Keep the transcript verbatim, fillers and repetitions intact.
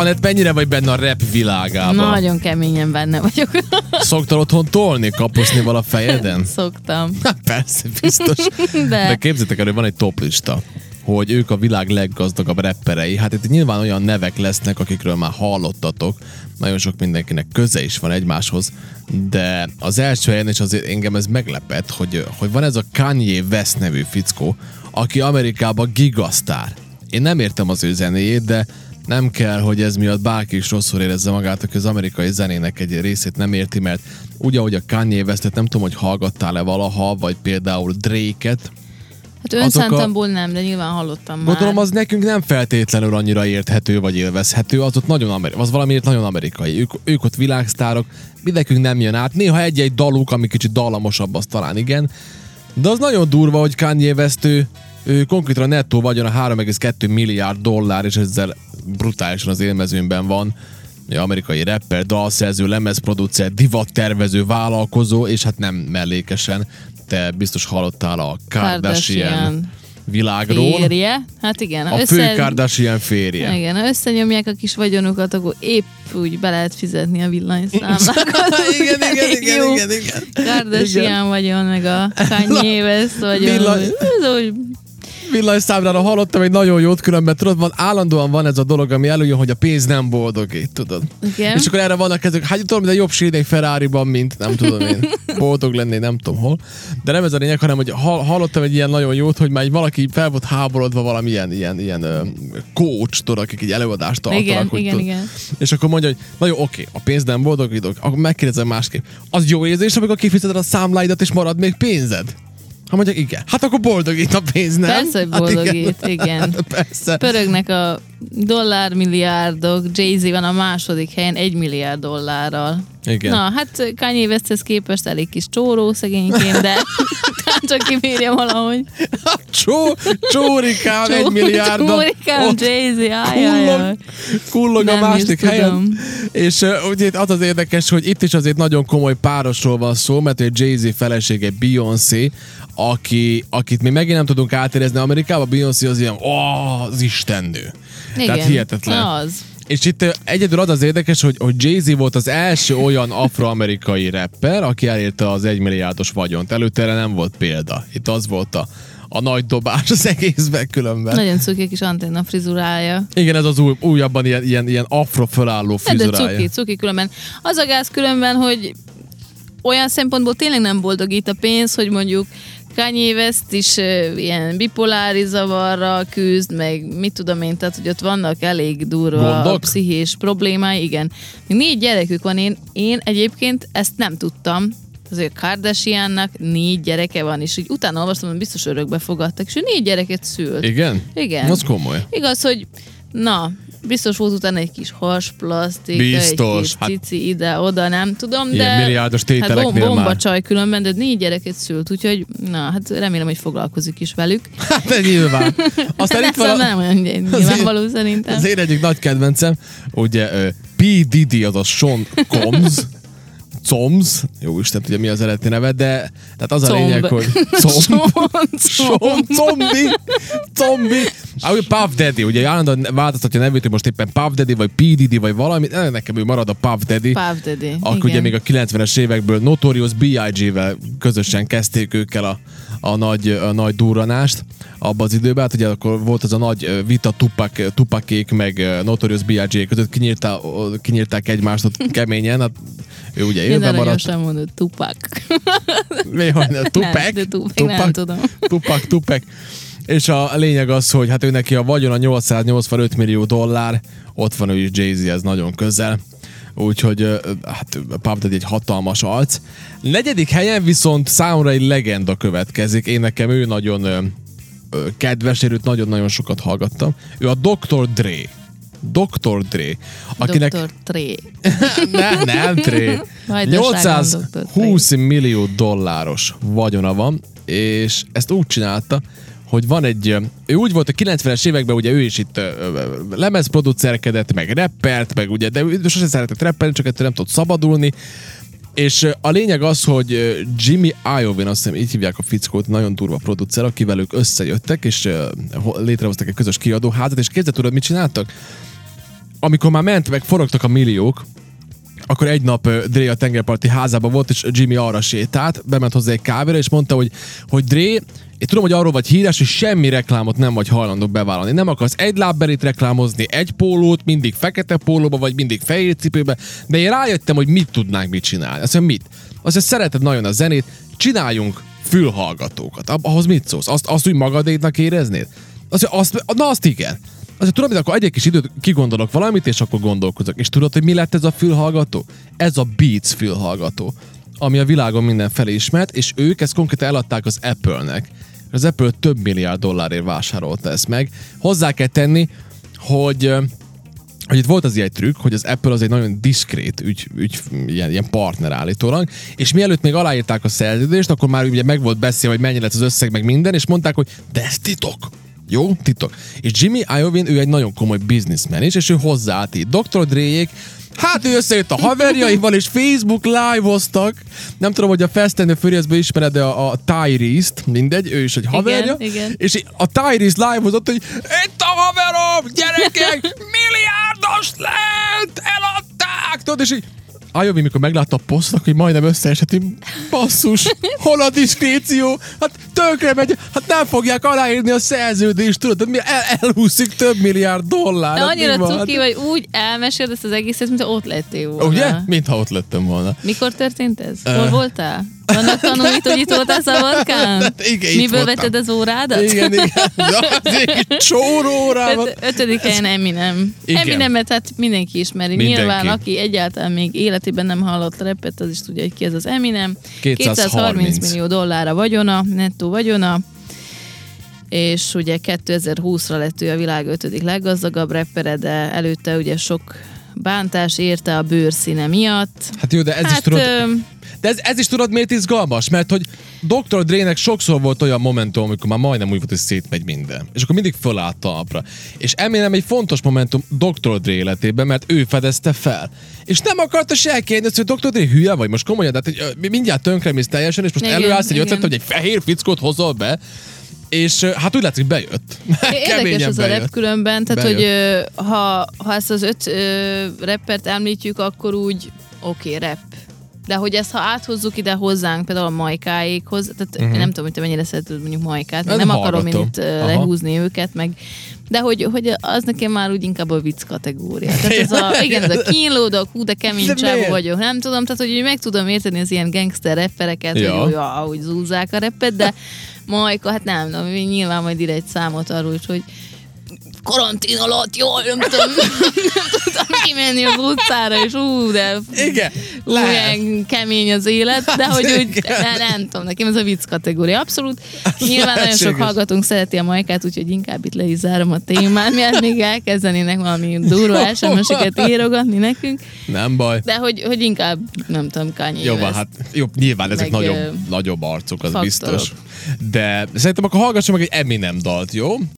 Anett, mennyire vagy benne a rap világában? Nagyon keményen benne vagyok. Szoktál otthon tolni, kaposznival a fejeden? Szoktam. Hát persze, biztos. De, De képzeljétek el, hogy van egy toplista, hogy ők a világ leggazdagabb rapperei. Hát itt nyilván olyan nevek lesznek, akikről már hallottatok. Nagyon sok mindenkinek köze is van egymáshoz. De az első helyen, és azért engem ez meglepett, hogy, hogy van ez a Kanye West nevű fickó, aki Amerikában gigasztár. Én nem értem az ő zenéjét, de nem kell, hogy ez miatt bárki is rosszul érezze magát, aki az amerikai zenének egy részét nem érti, mert úgy, ahogy a Kanye Westet, nem tudom, hogy hallgattál-e valaha, vagy például Drake-et. Hát önszántamból nem, de nyilván hallottam már. Gondolom, az nekünk nem feltétlenül annyira érthető, vagy élvezhető, az ott nagyon amerikai, az valamiért nagyon amerikai. Ők, ők ott világsztárok, mindenkünk nem jön át. Néha egy-egy daluk, ami kicsit dallamosabb, az talán igen. De az nagyon durva, hogy Kanye West, ő, ő konkrétan nettó vagyon a három egész kettő milliárd dollár, és ezzel brutálisan az élmezőnben van. Amerikai rapper, dalszerző, lemezproducer, divattervező, vállalkozó, és hát nem mellékesen. Te biztos hallottál a Kardashian, Kardashian világról. Férje. Hát igen. A össze... fő Kardashian férje. Igen, ha összenyomják a kis vagyonukat, akkor épp úgy be lehet fizetni a villanyszámlákat. igen, igen, igen, igen, igen. Kardashian igen. Vagyon, meg a Kanye West vagyon. Villany... Ez úgy... Villanyszámlára hallottam egy nagyon jót, különben tudod, van, állandóan van ez a dolog, ami előjön, hogy a pénz nem boldogít, tudod. Igen. És akkor erre vannak ezek, hát tudom, de jobb sírni egy Ferrariban, mint nem tudom én, boldog lenni, nem tudom hol. De nem ez a lényeg, hanem hogy hallottam egy ilyen nagyon jót, hogy már egy valaki fel volt háborodva valamilyen ilyen, ilyen uh, coach, tudod, akik egy előadást tartanak. Igen, hogy, igen, tudod, igen. És akkor mondja, hogy na jó, oké, a pénz nem boldogítok, akkor megkérdezem másképp. Az jó érzés, amikor kifizeted a számláidat és marad még pénzed? Ha mondják, igen. Hát akkor boldogít a pénz, nem? Persze, hogy boldogít, hát igen. igen. Persze. Pörögnek a dollármilliárdok, Jay-Z van a második helyen egy milliárd dollárral. Igen. Na, hát Kanye Westhez képest elég kis csóró szegényként, de csak kibírja valahogy. Csó, csórikám, egy milliárd. Csórikám, Jay-Z, ájjaj. Kullog a második helyen. És uh, ugye az az érdekes, hogy itt is azért nagyon komoly párosról van szó, mert egy Jay-Z felesége Beyoncé, aki, akit mi megint nem tudunk átérezni Amerikában, Beyoncé az ilyen, oh, az istennő. Igen, tehát hihetetlen. Az. És itt egyedül az az érdekes, hogy, hogy Jay-Z volt az első olyan afroamerikai rapper, aki elérte az egymilliárdos vagyont. Előtte erre nem volt példa. Itt az volt a, a nagy dobás az egészben különben. Nagyon cuki kis antenna frizurája. Igen, ez az új, újabban ilyen, ilyen, ilyen afro fölálló frizurája. De cuki, cuki különben. Az a gáz különben, hogy olyan szempontból tényleg nem boldogít a pénz, hogy mondjuk Kanye West is uh, ilyen bipolári zavarral küzd, meg mit tudom én, tehát hogy ott vannak elég durva Gondok? pszichés problémái, igen. Még négy gyerekük van, én, én egyébként ezt nem tudtam, azért Kardashiannak négy gyereke van, és így utána olvastam, hogy biztos örökbe fogadtak, és ő négy gyereket szült. Igen? Igen. Az komoly. Igaz, hogy na, biztos volt utána egy kis hasplasztik, biztos, egy kis hát, cici ide-oda, nem tudom, de ilyen milliárdos tételeknél hát bomba már. csaj különben, de négy gyereket szült, úgyhogy na, hát remélem, hogy foglalkozik is velük. Hát de nyilván. Aztán itt van a... nem olyan nyilvánvaló szerintem. Az én egyik nagy kedvencem, ugye uh, P. Diddy, azaz Sean Combs, Combs, jó Isten tudja mi az eredeti neve, de tehát az a Comb. lényeg, hogy Comb, Sean, Zombi, Zombi, ahogy Puff Daddy, ugye állandóan változtatja nevét, hogy most éppen Puff Daddy, vagy P. Diddy, vagy valami, nekem ő marad a Puff Daddy. Puff Daddy, Akkor igen. ugye még a kilencvenes évekből Notorious B I G-vel közösen kezdték őkkel a, a, nagy, a nagy durranást abban az időben, hát ugye akkor volt az a nagy vita Tupac, Tupac-ék meg Notorious B I G között, kinyírták, kinyírták egymást ott keményen, hát ő ugye élve maradt. Nagyon sem mondott Tupac. Mi, hogy ne? Tupac? Nem, Tupac, Tupac, nem tudom. Tupac, Tupac. És a lényeg az, hogy hát ő neki a vagyona nyolcszáznyolcvanöt millió dollár, ott van ő is Jay-Z, ez nagyon közel. Úgyhogy hát Puff Daddy egy hatalmas arc. Negyedik helyen viszont számomra egy legenda következik. Én nekem ő nagyon ö, ö, kedves, őt nagyon-nagyon sokat hallgattam. Ő a doktor Dre. doktor Dre. Akinek... doktor Dre. nem, nem Dre. nyolcszázhúsz millió dolláros vagyona van, és ezt úgy csinálta, hogy van egy, ő úgy volt a kilencvenes években, ugye ő is itt lemezproducerkedett, meg rappert, meg ugye, de ő sosem szeretett rappelni, csak ettől nem tudott szabadulni, és a lényeg az, hogy Jimmy Iovine, azt hiszem így hívják a fickót, nagyon durva producer, akivel ők összejöttek, és létrehoztak egy közös kiadóházat, és képzeld, tudod, mit csináltak? amikor már ment, meg forogtak a milliók, akkor egy nap uh, Dre a tengerparti házában volt, és Jimmy arra sétált, bement hozzá egy kávéra, és mondta, hogy, hogy Dre, én tudom, hogy arról vagy híres, hogy semmi reklámot nem vagy hajlandó bevállalni. Nem akarsz egy lábbelit reklámozni, egy pólót, mindig fekete pólóba, vagy mindig fehér cipőbe, de én rájöttem, hogy mit tudnánk mit csinálni. Azt mondja, mit? Azt mondja, szereted nagyon a zenét, csináljunk fülhallgatókat. Ahhoz mit szólsz? Azt, azt úgy magadéknak éreznéd? Azt, azt, na azt igen. Azt tudom, hogy akkor egy kis időt kigondolok valamit, és akkor gondolkozok. És tudod, hogy mi lett ez a fülhallgató? Ez a Beats fülhallgató, ami a világon mindenfelé ismert, és ők ezt konkrétan eladták az Apple-nek. Az Apple több milliárd dollárért vásárolta ezt meg. Hozzá kell tenni, hogy, hogy itt volt az ilyen trükk, hogy az Apple az egy nagyon diszkrét ügy, ügy, ilyen, ilyen partner állítólag, és mielőtt még aláírták a szerződést, akkor már ugye meg volt beszélve, hogy mennyi lett az összeg, meg minden, és mondták, hogy de ez titok. Jó, titok. És Jimmy Iovine, ő egy nagyon komoly businessman is, és ő hozzáállt így. doktor Dréjék, hát ő összejött a haverjaival, és Facebook live-oztak. Nem tudom, hogy a Fast and the Furious-ből ismered a, a Tyrese-t, mindegy, ő is egy haverja. Igen, igen. És a Tyrese live-ozott, hogy itt a haverom, gyerekek, milliárdos lett, eladták, tudod, és így Iovine, mikor meglátta a posztot, hogy majdnem összeesett, így basszus, hol a diszkréció? Hát tönkre megy, hát nem fogják aláírni a szerződést, tudod, mi el, elhúszik több milliárd dollár. De annyira cuki, vagy úgy elmeséld ezt az egészet, mint ott lettél volna. Ugye? Mintha ott lettem volna. Mikor történt ez? Hol uh. voltál? Vannak tanulít, hogy itt voltál Szabadkán? Igen, miből vetted az órádat? Igen, igen. Az csóró órámat. Öt, ötödik helyen Eminem. Igen. Eminemet hát mindenki ismeri. Mindenki. Nyilván, aki egyáltalán még életében nem hallott rappet, az is tudja, hogy ki ez az Eminem. kétszázharminc millió dollár a vagyona, nettó vagyona. És ugye kétezer-húszra lett ő a világ ötödik leggazdagabb rappere, de előtte ugye sok bántás érte a bőrszíne miatt. Hát jó, de ez hát, is tudod... Ö... De ez, ez is tudod, miért izgalmas? Mert hogy doktor Dre-nek sokszor volt olyan momentum, amikor már majdnem úgy volt, hogy szétmegy minden. És akkor mindig fölállt talpra. És Eminem egy fontos momentum doktor Dre életében, mert ő fedezte fel. És nem akarta senki azt, hogy doktor Dre hülye vagy, most komolyan, tehát hogy mindjárt tönkremész teljesen, és most igen, előállsz egy ötletet, hogy egy fehér fickót hozol be, és hát úgy látszik, bejött. Érdekes az bejött. A rap különben, tehát bejött. Hogy ö, ha, ha ezt az öt ö, rappert említjük, akkor úgy oké, okay, rap. De hogy ezt ha áthozzuk ide hozzánk, például a Majkáékhoz, tehát uh-huh. nem tudom, hogy te mennyire szereted mondjuk Majkát, nem hallgatom. Akarom én itt uh, lehúzni őket, meg de hogy, hogy az nekem már úgy inkább a vicc kategória. Tehát ez a, igen, ez a kínlódok, hú, de kemény csávó vagyok, nem tudom, tehát hogy meg tudom érteni az ilyen gangster rappereket, ja. hogy jó, ahogy zúzzák a rappet, de Majka, hát nem, nem, nyilván majd ide egy számot arról, hogy karantén alatt, jól, nem tudom, nem tudtam kimenni az utcára, és ú, de igen, olyan kemény az élet, de hogy úgy, ne, nem tudom, nekem ez a vicc kategória. Abszolút. Nyilván nagyon sok hallgatónk szereti a Majkát, úgyhogy inkább itt le is zárom a témát, miért még elkezdenének valami durva es em es-eket írogatni nekünk. Nem baj. De hogy, hogy inkább, nem tudom, Kanye Jó, van, hát jó, nyilván ezek meg, nagyobb, ö, nagyobb arcok, az faktorok. Biztos. De szerintem akkor hallgassam meg egy Eminem dalt, jó?